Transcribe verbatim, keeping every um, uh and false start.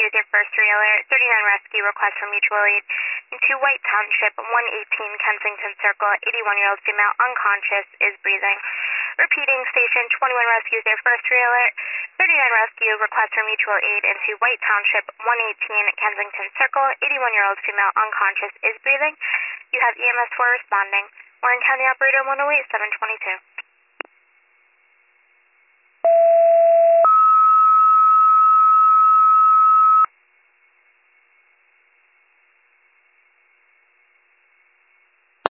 Rescue with your first three alert. thirty-nine Rescue, request for mutual aid. Into White Township, one eighteen Kensington Circle, eighty-one-year-old female, unconscious, is breathing. Repeating, station twenty-one Rescue with your first three alert. thirty-nine Rescue, request for mutual aid into White Township, one eighteen Kensington Circle, eighty-one-year-old female, unconscious, is breathing. You have E M S four responding. Warren County Operator one oh eight, seven twenty-two.